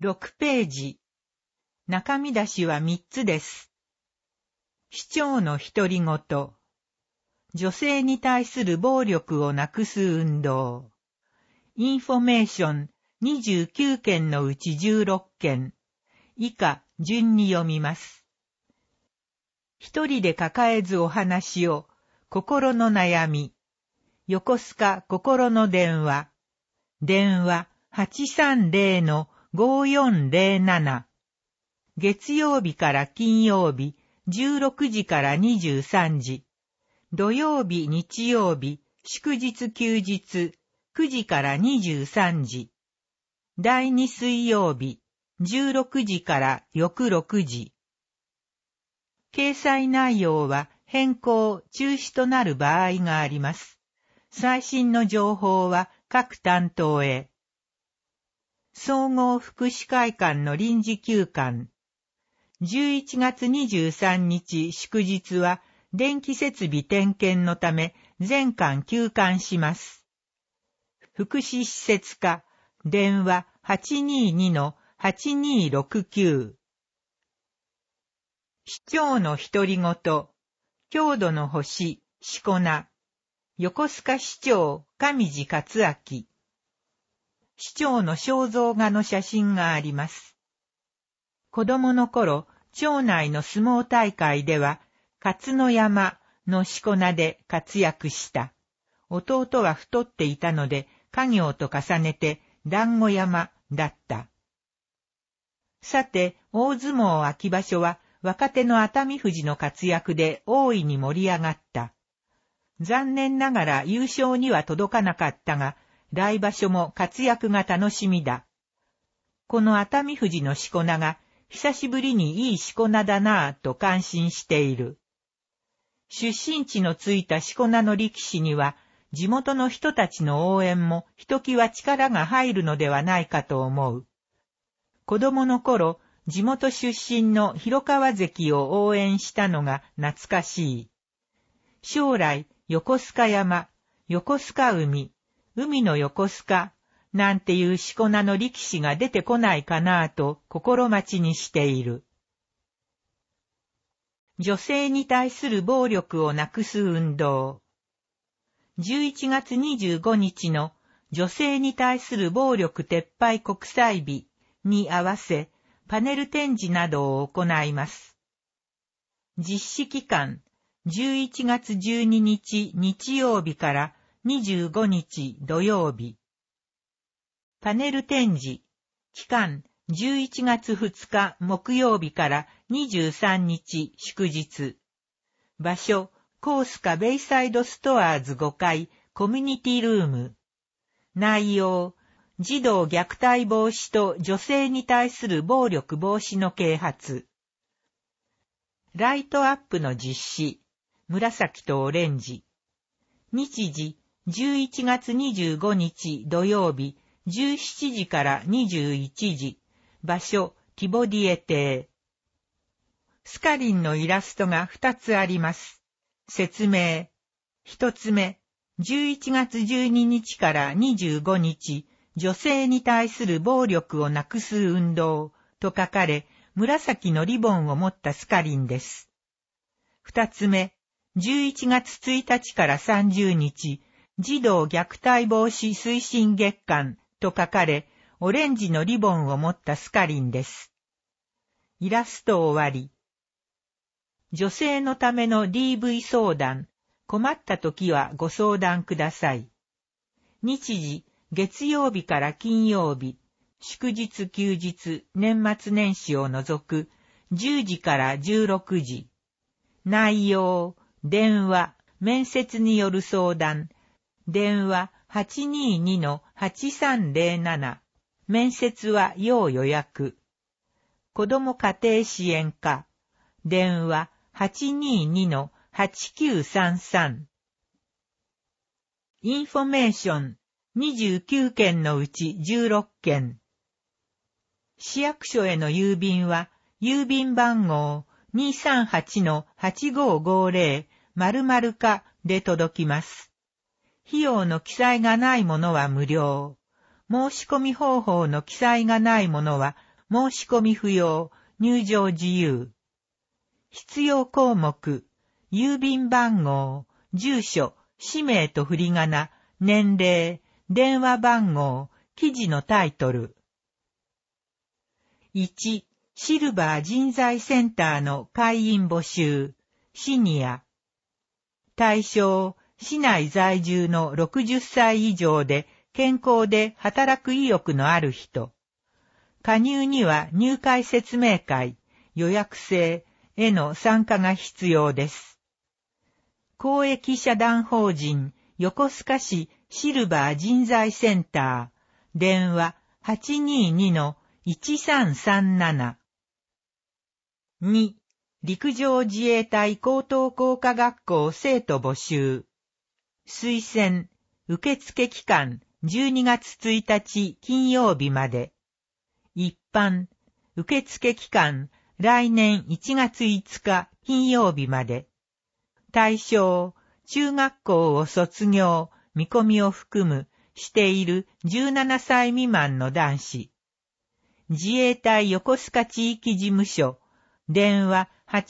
6ページ。中見出しは3つです。市長の独り言。女性に対する暴力をなくす運動。インフォメーション29件のうち16件。以下順に読みます。一人で抱えずお話を、心の悩み。横須賀心の電話。電話830-5407。月曜日から金曜日、16時から23時。土曜日、日曜日、祝日休日、9時から23時。第2水曜日、16時から翌6時。掲載内容は変更、中止となる場合があります。最新の情報は各担当へ。総合福祉会館の臨時休館。11月23日祝日は電気設備点検のため全館休館します。福祉施設課、電話822-8269。市長の独り言、郷土の星、しこな。横須賀市長、上地克明。市長の肖像画の写真があります。子供の頃、町内の相撲大会では、勝の山のしこ名で活躍した。弟は太っていたので、家業と重ねて団子山だった。さて、大相撲秋場所は、若手の熱海富士の活躍で大いに盛り上がった。残念ながら優勝には届かなかったが、来場所も活躍が楽しみだ。この熱海富士のしこ名が、久しぶりにいいしこ名だなぁと感心している。出身地のついたしこ名の力士には、地元の人たちの応援もひときわ力が入るのではないかと思う。子供の頃、地元出身の広川関を応援したのが懐かしい。将来、横須賀山、横須賀海、海の横須賀、なんていうしこ名の力士が出てこないかなぁと心待ちにしている。女性に対する暴力をなくす運動。11月25日の女性に対する暴力撤廃国際日に合わせ、パネル展示などを行います。実施期間、11月12日日曜日から25日土曜日。パネル展示、期間、11月2日木曜日から23日祝日。場所、コースカベイサイドストアーズ5階コミュニティルーム。内容、児童虐待防止と女性に対する暴力防止の啓発。ライトアップの実施、紫とオレンジ。日時、11月25日土曜日、17時から21時。場所、ティボディエ邸。スカリンのイラストが2つあります。説明。1つ目、11月12日から25日、女性に対する暴力をなくす運動と書かれ、紫のリボンを持ったスカリンです。2つ目、11月1日から30日、児童虐待防止推進月間と書かれ、オレンジのリボンを持ったスカリンです。イラスト終わり。女性のための DV 相談、困った時はご相談ください。日時、月曜日から金曜日、祝日休日、年末年始を除く、10時から16時。内容、電話、面接による相談。電話822-8307。面接は要予約。子ども家庭支援課。電話822-8933。インフォメーション29件のうち16件。市役所への郵便は、郵便番号 238-8550 〇〇課で届きます。費用の記載がないものは無料。申し込み方法の記載がないものは、 申し込み不要、入場自由。必要項目、郵便番号、住所、氏名と振り仮名、年齢、電話番号、記事のタイトル。1、シルバー人材センターの会員募集、シニア。対象、市内在住の60歳以上で健康で働く意欲のある人。加入には入会説明会、予約制への参加が必要です。公益社団法人横須賀市シルバー人材センター、電話 822-1337。2、陸上自衛隊高等工科学校生徒募集。推薦、受付期間12月1日金曜日まで。一般、受付期間来年1月5日金曜日まで。対象、中学校を卒業、見込みを含むしている17歳未満の男子。自衛隊横須賀地域事務所、電話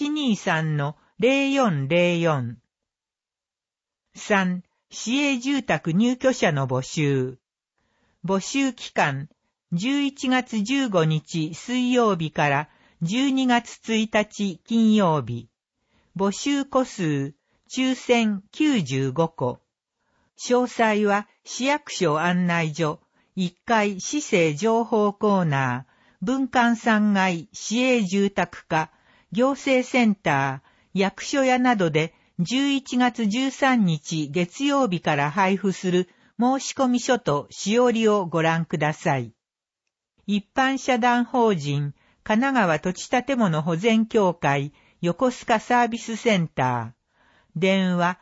823-0404。3、市営住宅入居者の募集。募集期間、11月15日水曜日から12月1日金曜日。募集個数、抽選95個。詳細は市役所案内所、1階市政情報コーナー、文館3階市営住宅課、行政センター、役所屋などで11月13日月曜日から配布する申込書としおりをご覧ください。一般社団法人神奈川土地建物保全協会横須賀サービスセンター、電話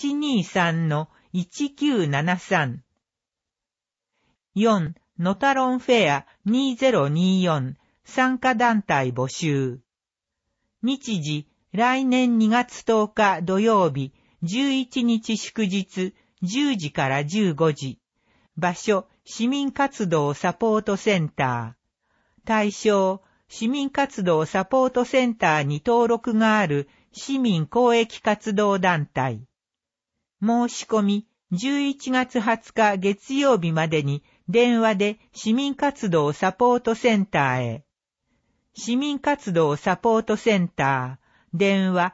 823-1973。4、ノタロンフェア2024参加団体募集。日時、来年2月10日土曜日、11日祝日、10時から15時。場所、市民活動サポートセンター。対象、市民活動サポートセンターに登録がある市民公益活動団体。申し込み、11月20日月曜日までに電話で市民活動サポートセンターへ。市民活動サポートセンター、電話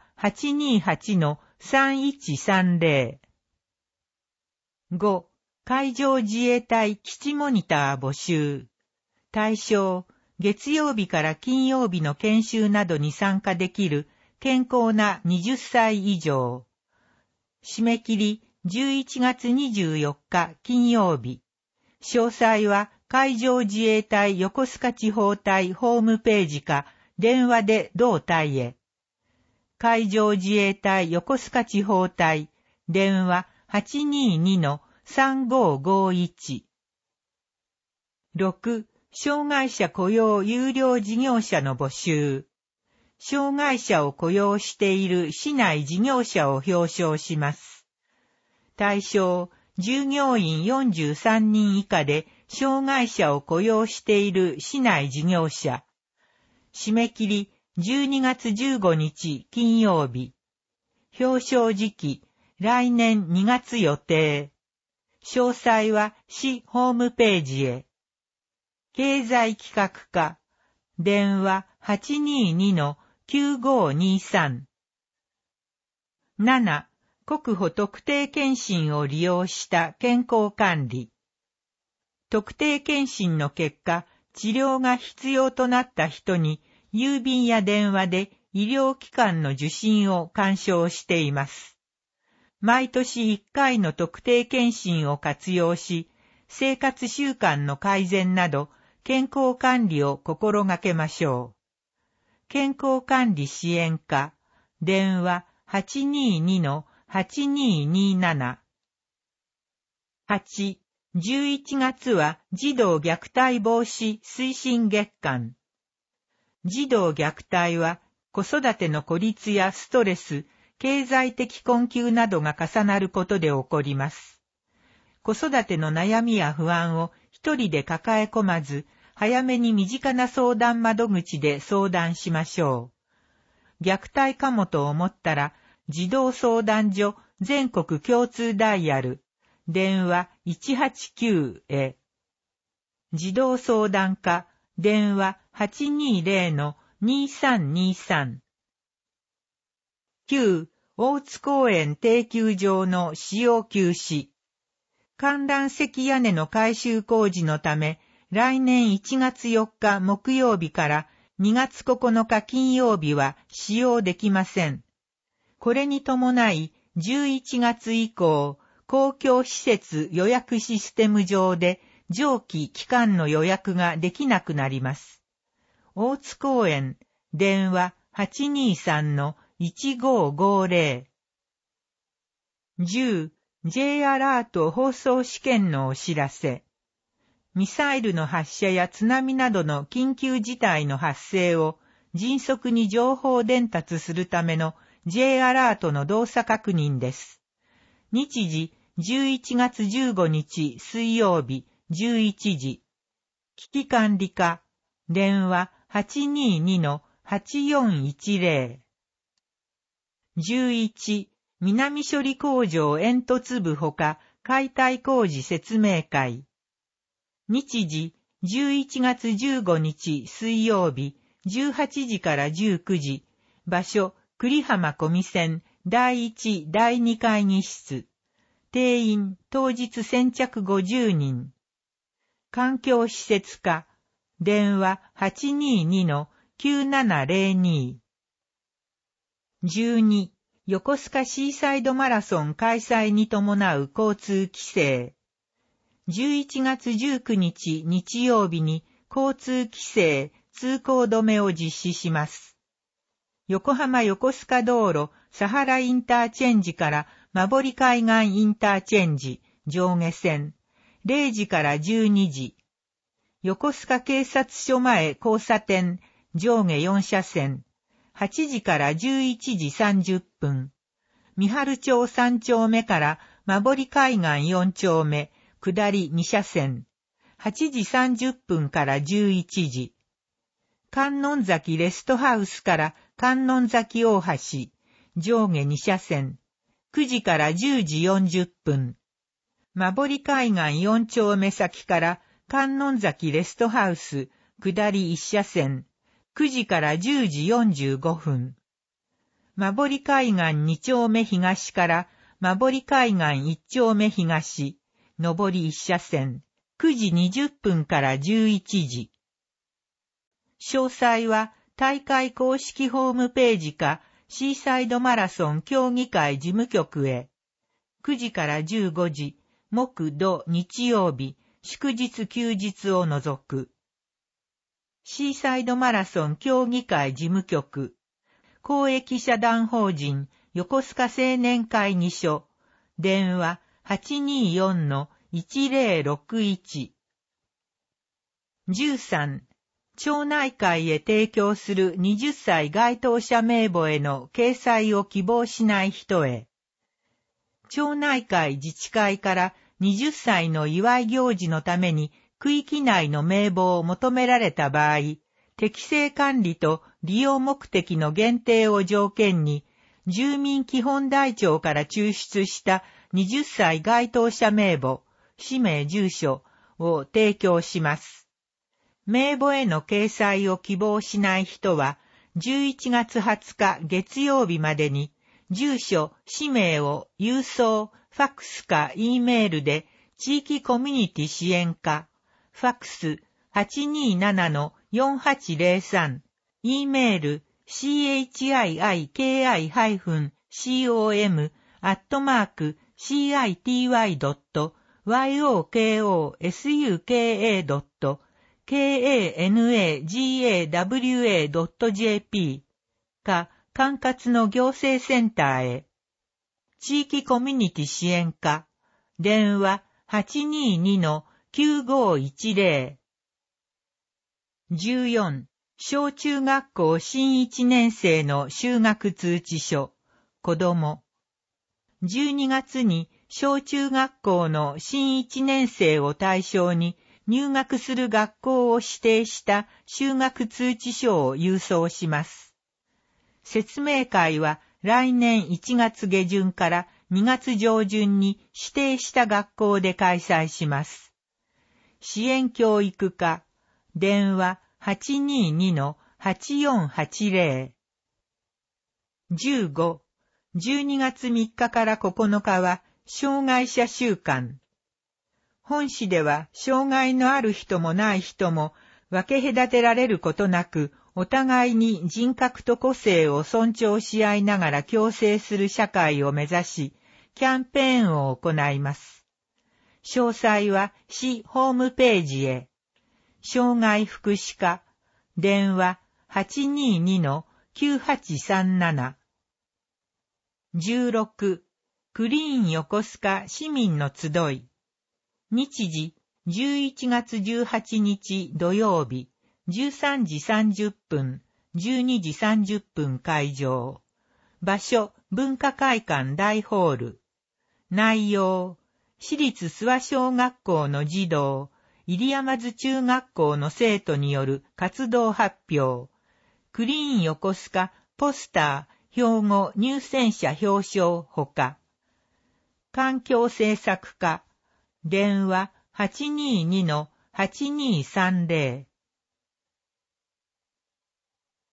828-3130。5、海上自衛隊基地モニター募集。対象、月曜日から金曜日の研修などに参加できる健康な20歳以上。締め切り11月24日金曜日。詳細は海上自衛隊横須賀地方隊ホームページか電話で同隊へ。海上自衛隊横須賀地方隊電話 822-3551。6、障害者雇用有料事業者の募集。障害者を雇用している市内事業者を表彰します。対象、従業員43人以下で障害者を雇用している市内事業者。締め切り12月15日金曜日。表彰時期、来年2月予定。詳細は市ホームページへ。経済企画課、電話 822-9523。7、国保特定健診を利用した健康管理。特定健診の結果、治療が必要となった人に、郵便や電話で医療機関の受診を勧奨しています。毎年1回の特定健診を活用し、生活習慣の改善など、健康管理を心がけましょう。健康管理支援課、電話 822-8227。8、11月は児童虐待防止推進月間。児童虐待は子育ての孤立やストレス、経済的困窮などが重なることで起こります。子育ての悩みや不安を一人で抱え込まず、 早めに身近な相談窓口で相談しましょう。虐待かもと思ったら、児童相談所全国共通ダイヤル、電話189へ。児童相談課、電話820-2323。9、大津公園定休場の使用休止。観覧席屋根の改修工事のため、来年1月4日木曜日から2月9日金曜日は使用できません。これに伴い、11月以降、公共施設予約システム上で上記期間の予約ができなくなります。大津公園、電話823-1550。10、J アラート放送試験のお知らせ。ミサイルの発射や津波などの緊急事態の発生を迅速に情報伝達するための J アラートの動作確認です。日時11月15日水曜日11時。危機管理課、電話822-8410。11、南処理工場煙突部ほか解体工事説明会。日時11月15日水曜日18時から19時。場所栗浜小見線第1第2会議室。定員当日先着50人。環境施設課。電話822-9702。12、横須賀シーサイドマラソン開催に伴う交通規制。11月19日日曜日に交通規制通行止めを実施します。横浜横須賀道路佐原インターチェンジから馬堀海岸インターチェンジ上下線0時から12時。横須賀警察署前交差点上下4車線8時から11時30分。三春町3丁目から馬堀海岸4丁目下り2車線8時30分から11時。観音崎レストハウスから観音崎大橋上下2車線9時から10時40分。馬堀海岸4丁目先から観音崎レストハウス下り1車線9時から10時45分。馬堀海岸2丁目東から馬堀海岸1丁目東上り1車線9時20分から11時。詳細は大会公式ホームページかシーサイドマラソン協議会事務局へ。9時から15時、木土日曜日、祝日休日を除く。シーサイドマラソン協議会事務局。公益社団法人横須賀青年会議所。電話824-1061。13、町内会へ提供する20歳該当者名簿への掲載を希望しない人へ。町内会自治会から20歳の祝い行事のために区域内の名簿を求められた場合、適正管理と利用目的の限定を条件に、住民基本台帳から抽出した20歳該当者名簿、氏名住所を提供します。名簿への掲載を希望しない人は、11月20日月曜日までに、住所、氏名を郵送、ファックスか E メールで、地域コミュニティ支援課、ファックス 827-4803、E メール、citi.com/city.yokosuka.kanagawa.jp か、管轄の行政センターへ。地域コミュニティ支援課、電話822-9510。14、小中学校新1年生の就学通知書、子供。12月に小中学校の新1年生を対象に入学する学校を指定した就学通知書を郵送します。説明会は来年1月下旬から2月上旬に指定した学校で開催します。支援教育課、電話 822-8480。15、12月3日から9日は障害者週間。本市では障害のある人もない人も分け隔てられることなく、お互いに人格と個性を尊重し合いながら共生する社会を目指し、キャンペーンを行います。詳細は市ホームページへ。障害福祉課、電話 822-9837。16、クリーン横須賀市民の集い。日時、11月18日土曜日、13時30分、12時30分会場。場所、文化会館大ホール。内容、私立諏訪小学校の児童、入山津中学校の生徒による活動発表。クリーン横須賀ポスター、標語入選者表彰ほか。環境政策課、電話 822-8230。